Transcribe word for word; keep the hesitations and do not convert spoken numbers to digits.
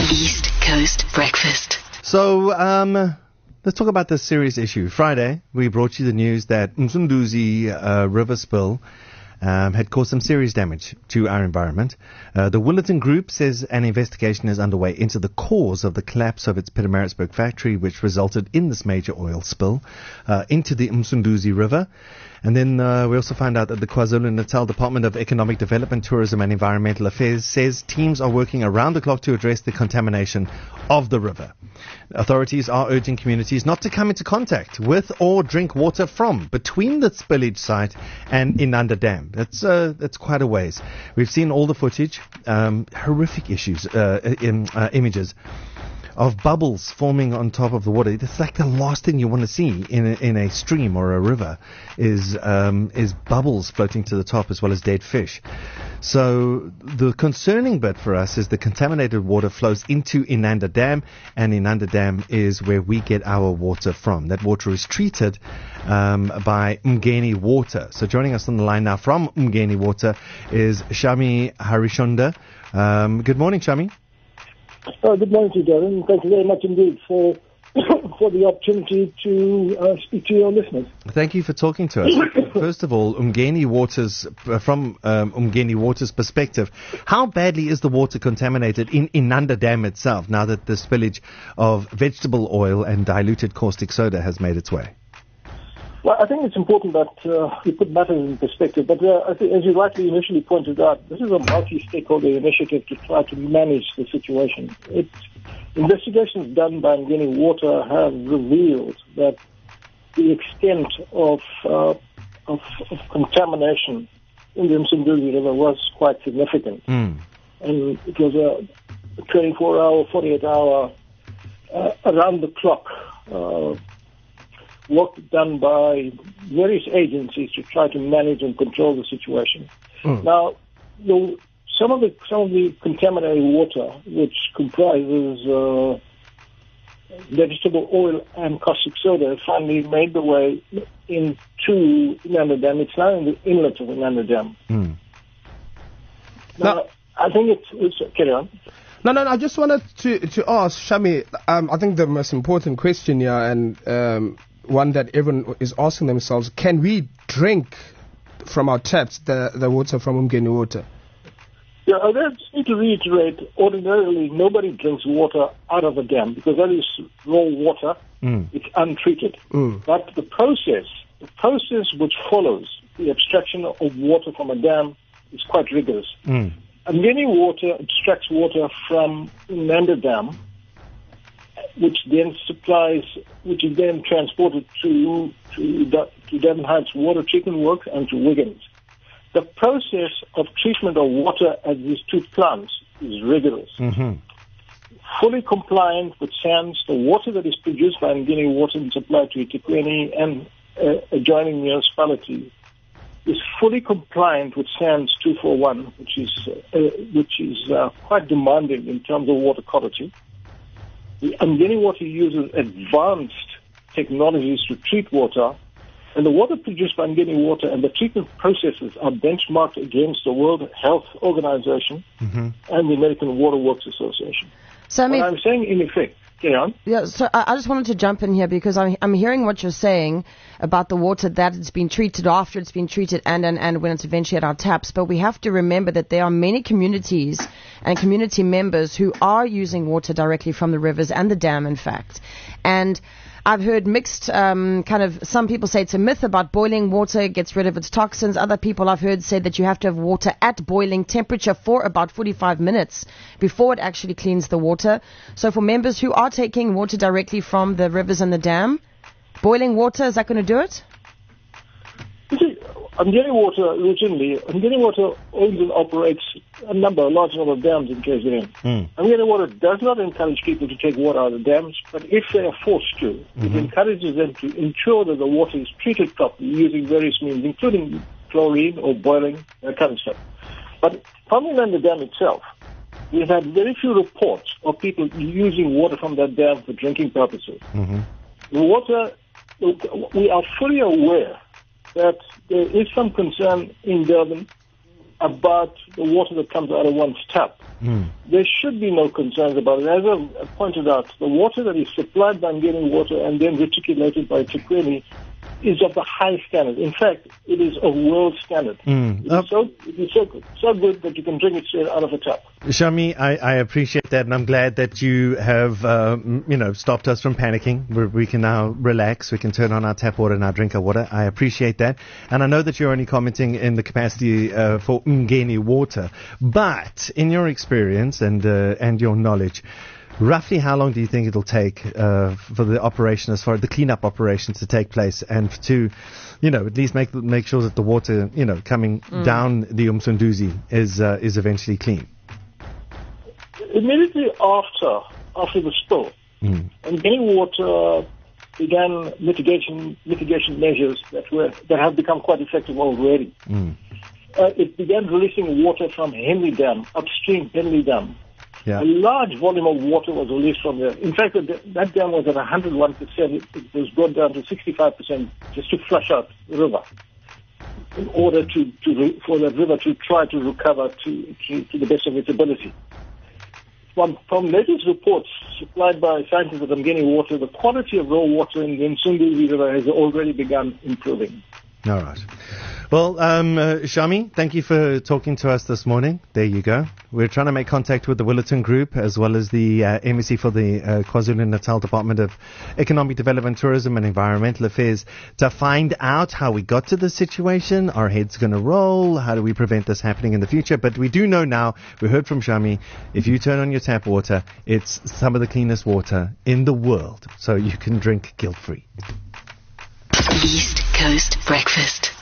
East Coast Breakfast. So, um, let's talk about this serious issue. Friday, we brought you the news that Msunduzi uh, river spill um, had caused some serious damage to our environment. Uh, the Willerton Group says an investigation is underway into the cause of the collapse of its Pietermaritzburg factory, which resulted in this major oil spill uh, into the Msunduzi River. And then uh, we also found out that the KwaZulu-Natal Department of Economic Development, Tourism and Environmental Affairs says teams are working around the clock to address the contamination of the river. Authorities are urging communities not to come into contact with or drink water from between the spillage site and Inanda Dam. That's uh, that's quite a ways. We've seen all the footage, um, horrific issues, uh, in, uh, images of bubbles forming on top of the water. It's like the last thing you want to see in a, in a stream or a river is um, is bubbles floating to the top as well as dead fish. So the concerning bit for us is the contaminated water flows into Inanda Dam, and Inanda Dam is where we get our water from. That water is treated um, by Umgeni Water. So joining us on the line now from Umgeni Water is Shami Harishonda. Um, good morning, Shami. Uh, good morning to you, Darren. Thank you very much indeed for for the opportunity to uh, speak to your listeners. Thank you for talking to us. First of all, Umgeni Waters, uh, from um, Umgeni Waters' perspective, how badly is the water contaminated in Inanda Dam itself now that the spillage of vegetable oil and diluted caustic soda has made its way? Well, I think it's important that uh, we put matters in perspective. But uh, I think, as you rightly initially pointed out, this is a multi-stakeholder initiative to try to manage the situation. It's, investigations done by Umgeni Water have revealed that the extent of, uh, of, of contamination in the Msunduzi River was quite significant. Mm. And it was a twenty-four hour, forty-eight hour, uh, around-the-clock uh work done by various agencies to try to manage and control the situation. Mm. Now, the, some of the some of the contaminated water, which comprises uh, vegetable oil and caustic soda, finally made the way into Inanda Dam. It's now in the inlet of Inanda Dam. Mm. Now, now, I think it's, it's carry on. No, no, no, I just wanted to to ask Shami. Um, I think the most important question here, and um, one that everyone is asking themselves: can we drink from our taps the the water from Umgeni Water? Yeah, I just need to reiterate. Ordinarily, nobody drinks water out of a dam because that is raw water. Mm. It's untreated. Mm. But the process, the process which follows the abstraction of water from a dam is quite rigorous. Mm. Umgeni Water extracts water from Inanda Dam, which then supplies, which is then transported to to, to Devon Heights Water Treatment Works and to Wiggins. The process of treatment of water at these two plants is rigorous. Mm-hmm. Fully compliant with SANS, the water that is produced by Umgeni Water and supplied to eThekwini and uh, adjoining municipalities is fully compliant with SANS two forty-one, which is uh, which is uh, quite demanding in terms of water quality. The Umgeni Water uses advanced technologies to treat water, and the water produced by Umgeni Water and the treatment processes are benchmarked against the World Health Organization mm-hmm. and the American Water Works Association. So, what I'm saying, in effect, carry on. Yeah, so I, I just wanted to jump in here because I'm, I'm hearing what you're saying about the water that it's been treated after it's been treated and, and, and when it's eventually at our taps. But we have to remember that there are many communities and community members who are using water directly from the rivers and the dam, in fact. And I've heard mixed um, kind of, some people say it's a myth about boiling water gets rid of its toxins. Other people I've heard say that you have to have water at boiling temperature for about forty-five minutes before it actually cleans the water. So for members who are taking water directly from the rivers and the dam, boiling water, is that going to do it? You see, Umgeni Water originally, Umgeni Water owns and operates a number, a large number of dams in K Z N. Mm. Umgeni Water does not encourage people to take water out of dams, but if they are forced to, mm-hmm. it encourages them to ensure that the water is treated properly using various means, including chlorine or boiling, that kind of stuff. But from Inanda Dam itself, we've had very few reports of people using water from that dam for drinking purposes. Mm-hmm. The water, we are fully aware that there is some concern in Durban about the water that comes out of one's tap. Mm. There should be no concerns about it. As I pointed out, the water that is supplied by Ngeni Water and then reticulated by eThekwini is of the high standard. In fact, it is of world standard. Mm. It, is so, it is so good, so good that you can drink it straight out of a tap. Shami, I, I appreciate that, and I'm glad that you have, um, you know, stopped us from panicking. We're, we can now relax. We can turn on our tap water and our drink our water. I appreciate that, and I know that you're only commenting in the capacity uh, for Ngeni Water, but in your experience and uh, and your knowledge, roughly how long do you think it'll take uh, for the operation, as far as the cleanup operations to take place, and to, you know, at least make make sure that the water, you know, coming mm. down the Umsunduzi is uh, is eventually clean? Immediately after after the spill, mm. Ngeni Water began mitigation mitigation measures that were that have become quite effective already. Mm. Uh, it began releasing water from Henley Dam, upstream Henley Dam. Yeah. A large volume of water was released from there. In fact, that dam was at one hundred one percent. It was brought down to sixty-five percent just to flush out the river, in order to, to re, for the river to try to recover to, to, to the best of its ability. From, from latest reports supplied by scientists at Ngeni Water, the quality of raw water in the Umsunduzi River has already begun improving. All right. Well, um, uh, Shami, thank you for talking to us this morning. There you go. We're trying to make contact with the Willerton Group as well as the uh, M E C for the uh, KwaZulu-Natal Department of Economic Development, Tourism and Environmental Affairs to find out how we got to this situation. Our head's going to roll. How do we prevent this happening in the future? But we do know now, we heard from Shami, if you turn on your tap water, it's some of the cleanest water in the world. So you can drink guilt-free. East Coast Breakfast.